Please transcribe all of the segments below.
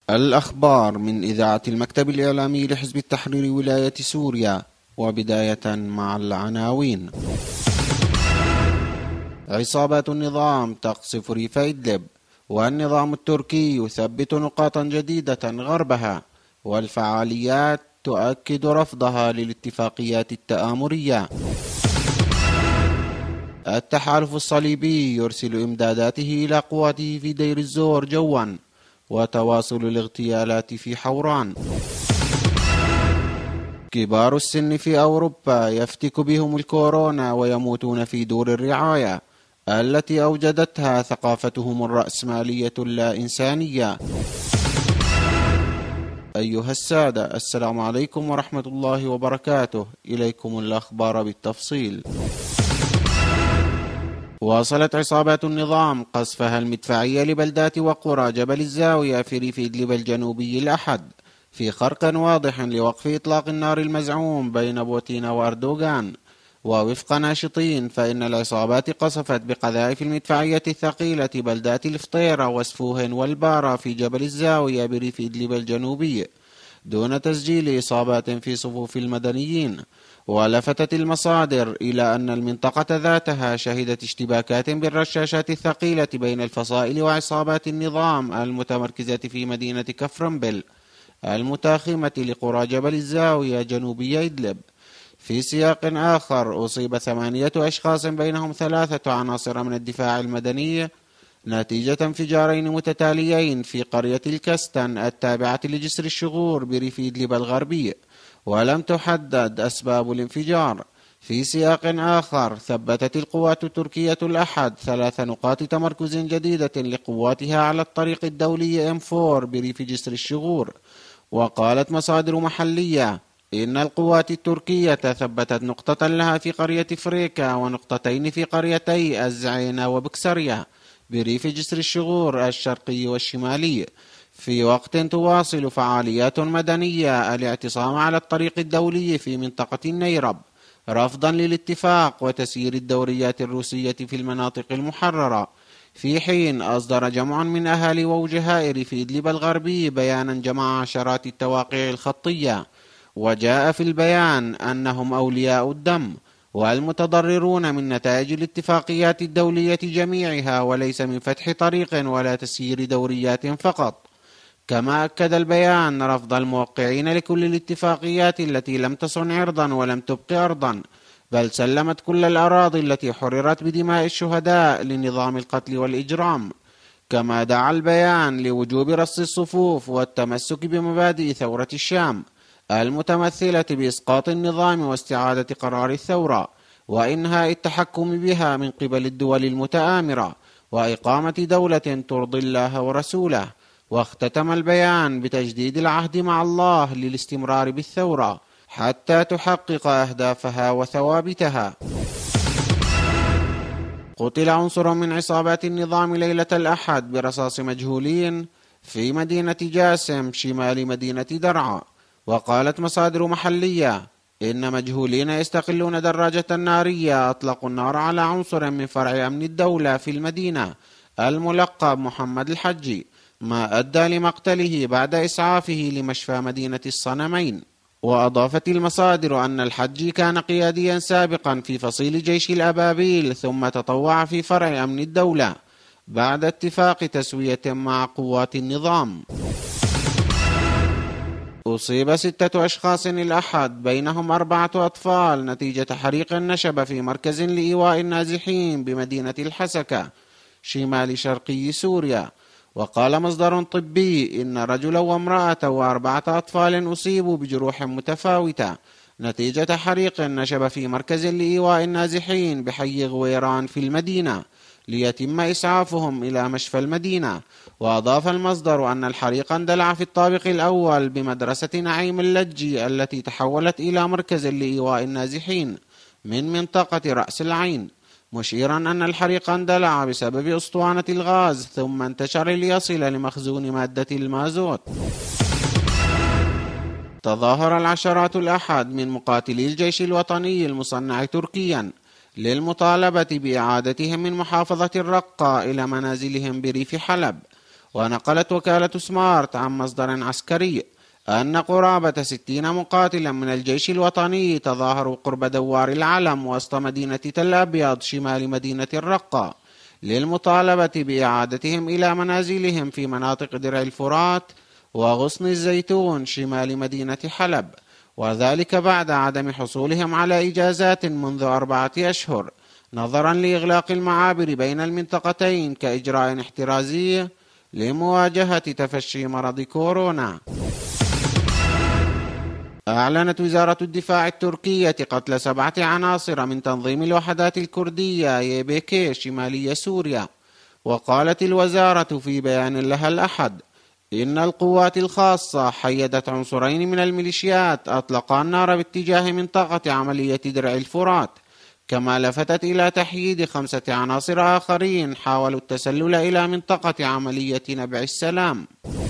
الأخبار من إذاعة المكتب الإعلامي لحزب التحرير ولاية سوريا، وبداية مع العناوين. عصابات النظام تقصف ريف إدلب، والنظام التركي يثبت نقاطا جديدة غربها، والفعاليات تؤكد رفضها للاتفاقيات التآمرية. التحالف الصليبي يرسل إمداداته إلى قواته في دير الزور جوا، وتواصل الاغتيالات في حوران. كبار السن في أوروبا يفتك بهم الكورونا ويموتون في دور الرعاية التي أوجدتها ثقافتهم الرأسمالية اللا إنسانية. أيها السادة، السلام عليكم ورحمة الله وبركاته. إليكم الأخبار بالتفصيل. واصلت عصابات النظام قصفها المدفعي لبلدات وقرى جبل الزاوية في ريف إدلب الجنوبي الأحد، في خرق واضح لوقف إطلاق النار المزعوم بين بوتين وأردوغان. ووفق ناشطين فإن العصابات قصفت بقذائف المدفعية الثقيلة بلدات الفطيرة وسفوهن والبارة في جبل الزاوية بريف إدلب الجنوبي، دون تسجيل إصابات في صفوف المدنيين. ولفتت المصادر إلى أن المنطقة ذاتها شهدت اشتباكات بالرشاشات الثقيلة بين الفصائل وعصابات النظام المتمركزة في مدينة كفرنبل المتاخمة لقرى جبل الزاوية جنوبي إدلب. في سياق آخر، أصيب 8 أشخاص بينهم 3 عناصر من الدفاع المدني نتيجة انفجارين متتاليين في قرية الكستن التابعة لجسر الشغور بريف إدلب الغربي، ولم تحدد أسباب الانفجار. في سياق آخر، ثبتت القوات التركية الأحد 3 نقاط تمركز جديدة لقواتها على الطريق الدولي M4 بريف جسر الشغور. وقالت مصادر محلية إن القوات التركية ثبتت نقطة لها في قرية فريكا ونقطتين في قريتي الزعينة وبكسرية بريف جسر الشغور الشرقي والشمالي، في وقت تواصل فعاليات مدنية الاعتصام على الطريق الدولي في منطقة النيرب رفضا للاتفاق وتسيير الدوريات الروسية في المناطق المحررة. في حين أصدر جمع من أهالي ووجهاء ريف إدلب الغربي بيانا جمع عشرات التواقيع الخطية، وجاء في البيان أنهم أولياء الدم والمتضررون من نتائج الاتفاقيات الدولية جميعها، وليس من فتح طريق ولا تسيير دوريات فقط. كما أكد البيان رفض الموقعين لكل الاتفاقيات التي لم تصن عرضا ولم تبق أرضا، بل سلمت كل الأراضي التي حررت بدماء الشهداء لنظام القتل والإجرام. كما دعا البيان لوجوب رص الصفوف والتمسك بمبادئ ثورة الشام المتمثلة بإسقاط النظام واستعادة قرار الثورة وإنهاء التحكم بها من قبل الدول المتآمرة، وإقامة دولة ترضي الله ورسوله. واختتم البيان بتجديد العهد مع الله للاستمرار بالثورة حتى تحقق أهدافها وثوابتها. قتل عنصر من عصابات النظام ليلة الأحد برصاص مجهولين في مدينة جاسم شمال مدينة درعا. وقالت مصادر محلية إن مجهولين يستقلون دراجة نارية أطلقوا النار على عنصر من فرع أمن الدولة في المدينة الملقب محمد الحجي، ما أدى لمقتله بعد إسعافه لمشفى مدينة الصنمين. وأضافت المصادر أن الحجي كان قياديا سابقا في فصيل جيش الأبابيل، ثم تطوع في فرع أمن الدولة بعد اتفاق تسوية مع قوات النظام. أصيب 6 أشخاص الأحد بينهم 4 أطفال نتيجة حريق نشب في مركز لإيواء النازحين بمدينة الحسكة شمال شرقي سوريا. وقال مصدر طبي إن رجلا وامرأة و4 أطفال أصيبوا بجروح متفاوتة نتيجة حريق نشب في مركز لإيواء النازحين بحي غويران في المدينة، ليتم إسعافهم إلى مشفى المدينة. وأضاف المصدر أن الحريق اندلع في الطابق الأول بمدرسة نعيم اللجي التي تحولت إلى مركز لإيواء النازحين من منطقة رأس العين، مشيرا أن الحريق اندلع بسبب أسطوانة الغاز ثم انتشر ليصل لمخزون مادة المازوت. تظاهر العشرات الأحد من مقاتلي الجيش الوطني المصنع تركيا للمطالبة بإعادتهم من محافظة الرقة إلى منازلهم بريف حلب، ونقلت وكالة سمارت عن مصدر عسكري أن قرابة 60 مقاتلا من الجيش الوطني تظاهروا قرب دوار العلم وسط مدينة تل أبيض شمال مدينة الرقة للمطالبة بإعادتهم إلى منازلهم في مناطق درع الفرات وغصن الزيتون شمال مدينة حلب، وذلك بعد عدم حصولهم على إجازات منذ 4 أشهر نظرا لإغلاق المعابر بين المنطقتين كإجراء احترازي لمواجهة تفشي مرض كورونا. أعلنت وزارة الدفاع التركية قتل 7 عناصر من تنظيم الوحدات الكردية YPG شمالي سوريا. وقالت الوزارة في بيان لها الأحد إن القوات الخاصة حيدت عنصرين من الميليشيات أطلقا النار باتجاه منطقة عملية درع الفرات، كما لفتت إلى تحييد 5 عناصر آخرين حاولوا التسلل إلى منطقة عملية نبع السلام.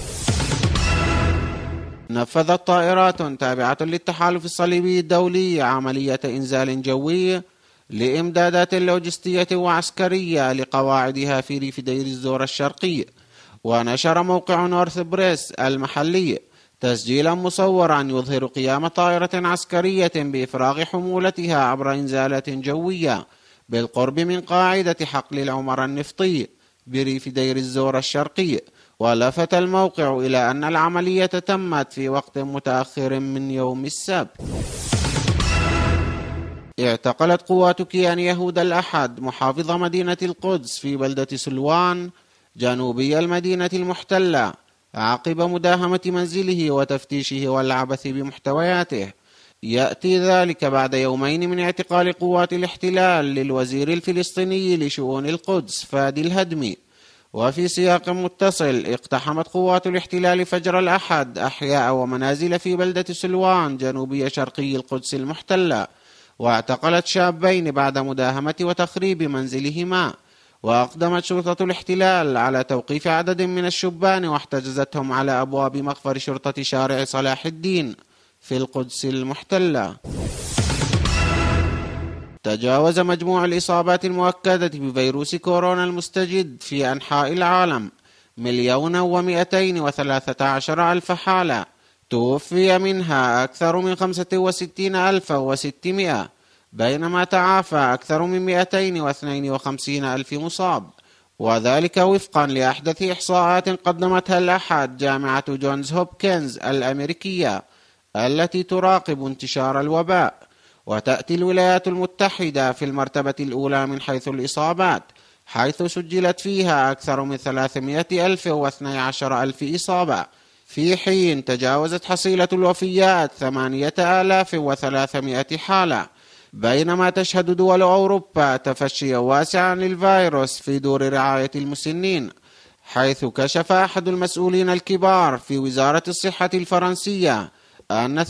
نفذت طائرات تابعة للتحالف الصليبي الدولي عملية إنزال جوي لإمدادات لوجستية وعسكرية لقواعدها في ريف دير الزور الشرقي. ونشر موقع نورث بريس المحلي تسجيلا مصورا يظهر قيام طائرة عسكرية بإفراغ حمولتها عبر إنزالات جوية بالقرب من قاعدة حقل العمر النفطي بريف دير الزور الشرقي. ولفت الموقع إلى أن العملية تمت في وقت متأخر من يوم السبت. اعتقلت قوات كيان يهود الأحد محافظ مدينة القدس في بلدة سلوان جنوبي المدينة المحتلة عقب مداهمة منزله وتفتيشه والعبث بمحتوياته. يأتي ذلك بعد يومين من اعتقال قوات الاحتلال للوزير الفلسطيني لشؤون القدس فادي الهدمي. وفي سياق متصل اقتحمت قوات الاحتلال فجر الأحد أحياء ومنازل في بلدة سلوان جنوبي شرقي القدس المحتلة، واعتقلت شابين بعد مداهمة وتخريب منزلهما. وأقدمت شرطة الاحتلال على توقيف عدد من الشبان واحتجزتهم على أبواب مخفر شرطة شارع صلاح الدين في القدس المحتلة. تجاوز مجموع الإصابات المؤكدة بفيروس كورونا المستجد في أنحاء العالم 1,213,000 حالة، توفي منها أكثر من 65,600، بينما تعافى أكثر من 252,000 مصاب، وذلك وفقا لأحدث إحصاءات قدمتها الأحد جامعة جونز هوبكنز الأمريكية التي تراقب انتشار الوباء. وتأتي الولايات المتحدة في المرتبة الأولى من حيث الإصابات، حيث سجلت فيها أكثر من 300,012 إصابة، في حين تجاوزت حصيلة الوفيات 8,300 حالة. بينما تشهد دول أوروبا تفشيا واسعا للفيروس في دور رعاية المسنين، حيث كشف أحد المسؤولين الكبار في وزارة الصحة الفرنسية أن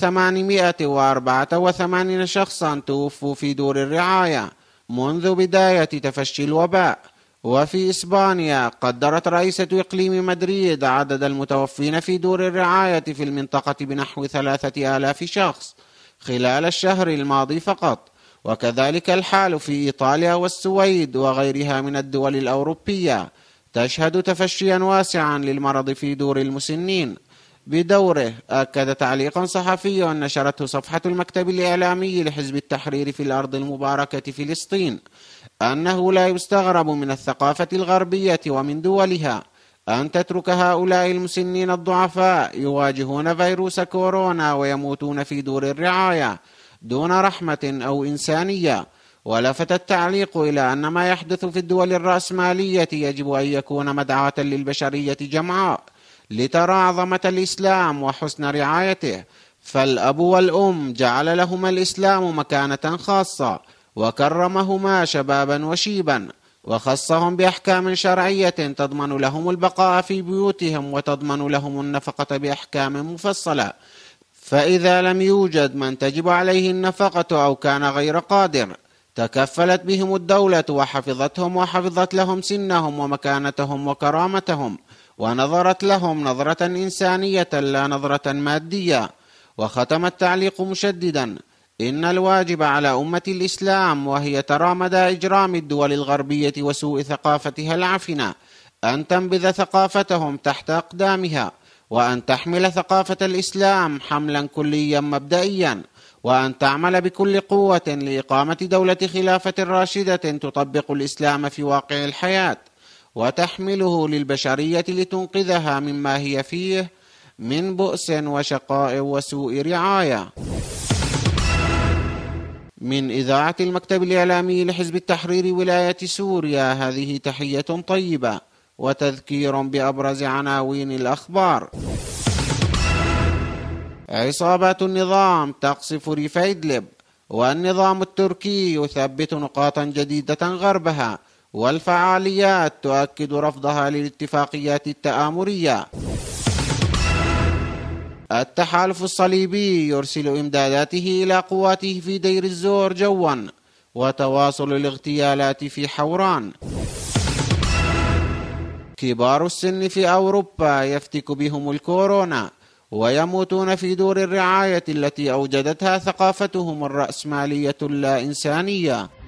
884 شخصا توفوا في دور الرعاية منذ بداية تفشي الوباء. وفي إسبانيا قدرت رئيسة إقليم مدريد عدد المتوفين في دور الرعاية في المنطقة بنحو 3,000 شخص خلال الشهر الماضي فقط، وكذلك الحال في إيطاليا والسويد وغيرها من الدول الأوروبية تشهد تفشيا واسعا للمرض في دور المسنين. بدوره أكد تعليق صحفي نشرته صفحة المكتب الإعلامي لحزب التحرير في الأرض المباركة فلسطين أنه لا يستغرب من الثقافة الغربية ومن دولها أن تترك هؤلاء المسنين الضعفاء يواجهون فيروس كورونا ويموتون في دور الرعاية دون رحمة أو إنسانية. ولفت التعليق إلى أن ما يحدث في الدول الرأسمالية يجب أن يكون مدعاة للبشرية جمعاء لترى عظمة الإسلام وحسن رعايته، فالأب والأم جعل لهما الإسلام مكانة خاصة وكرمهما شبابا وشيبا، وخصهم بأحكام شرعية تضمن لهم البقاء في بيوتهم وتضمن لهم النفقة بأحكام مفصلة. فإذا لم يوجد من تجب عليه النفقة أو كان غير قادر تكفلت بهم الدولة وحفظتهم وحفظت لهم سنهم ومكانتهم وكرامتهم، ونظرت لهم نظرة إنسانية لا نظرة مادية. وختم التعليق مشددا إن الواجب على أمة الإسلام، وهي ترى مدى إجرام الدول الغربية وسوء ثقافتها العفنة، أن تنبذ ثقافتهم تحت أقدامها، وأن تحمل ثقافة الإسلام حملا كليا مبدئيا، وأن تعمل بكل قوة لإقامة دولة خلافة راشدة تطبق الإسلام في واقع الحياة، وتحمله للبشرية لتنقذها مما هي فيه من بؤس وشقاء وسوء رعاية. من إذاعة المكتب الإعلامي لحزب التحرير ولاية سوريا، هذه تحية طيبة وتذكير بأبرز عناوين الأخبار. عصابات النظام تقصف ريف إدلب، والنظام التركي يثبت نقاطا جديدة غربها، والفعاليات تؤكد رفضها للاتفاقيات التآمرية. التحالف الصليبي يرسل إمداداته إلى قواته في دير الزور جوا، وتواصل الاغتيالات في حوران. كبار السن في أوروبا يفتك بهم الكورونا، ويموتون في دور الرعاية التي أوجدتها ثقافتهم الرأسمالية اللا إنسانية.